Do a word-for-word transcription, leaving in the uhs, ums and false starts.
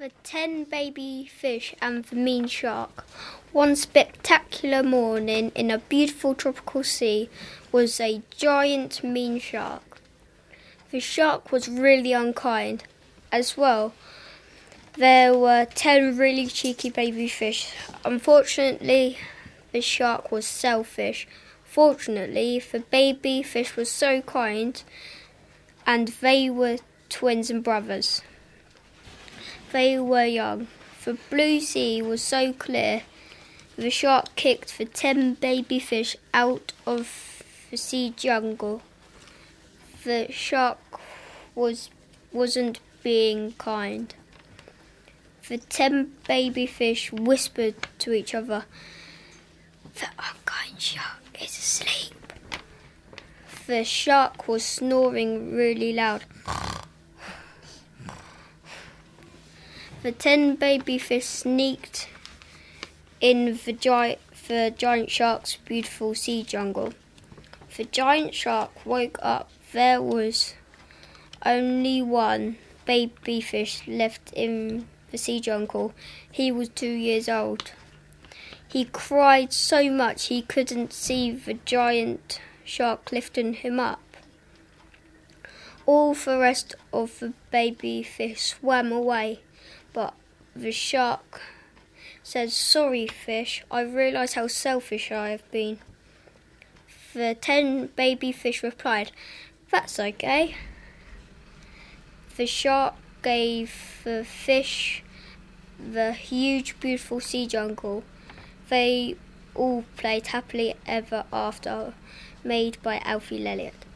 The ten baby fish and the mean shark. One spectacular morning in a beautiful tropical sea was a giant mean shark. The shark was really unkind. As well, there were ten really cheeky baby fish. Unfortunately, the shark was selfish. Fortunately, the baby fish was so kind, and they were twins and brothers. They were young. The blue sea was so clear, the shark kicked the ten baby fish out of the sea jungle. The shark was, wasn't being kind. The ten baby fish whispered to each other, "The unkind shark is asleep." The shark was snoring really loud. The ten baby fish sneaked in the giant, the giant shark's beautiful sea jungle. The giant shark woke up. There was only one baby fish left in the sea jungle. He was two years old. He cried so much he couldn't see the giant shark lifting him up. All the rest of the baby fish swam away. But the shark said, "Sorry, fish, I realise how selfish I have been." The ten baby fish replied, "That's okay." The shark gave the fish the huge, beautiful sea jungle. They all played happily ever after, made by Alfie Lelliot.